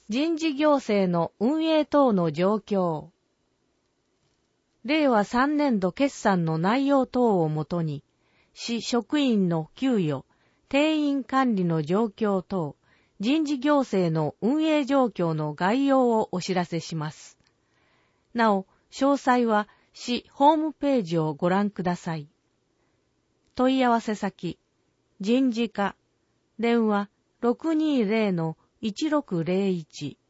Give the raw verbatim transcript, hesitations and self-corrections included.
人事行政の運営等の状況。れいわさんねんど決算の内容等をもとに、市職員の給与、定員管理の状況等、人事行政の運営状況の概要をお知らせします。なお、詳細は市ホームページをご覧ください。問い合わせ先、人事課、電話 ろくにーぜろのいちろくぜろいち